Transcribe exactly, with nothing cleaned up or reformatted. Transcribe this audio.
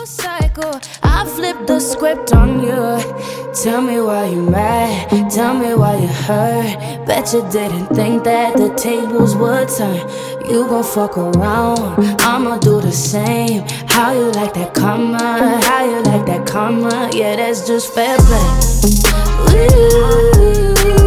full cycle. I flipped the script on you. Tell me why you mad, tell me why you hurt. Bet you didn't think that the tables would turn. You gon' fuck around, I'ma do the same. How you like that karma, how you like that karma. Yeah, that's just fair play. Ooh.